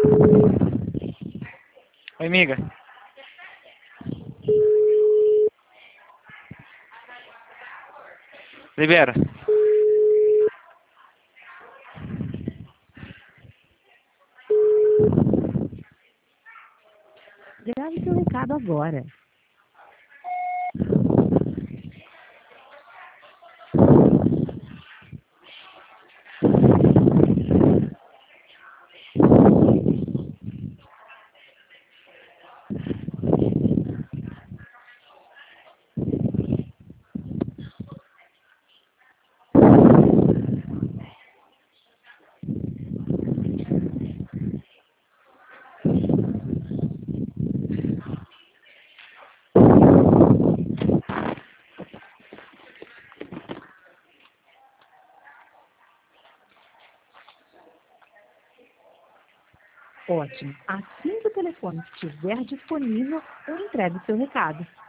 Oi, amiga. Libera. Grave seu recado agora. Ótimo. Assim que o telefone estiver disponível, eu entrego o seu recado.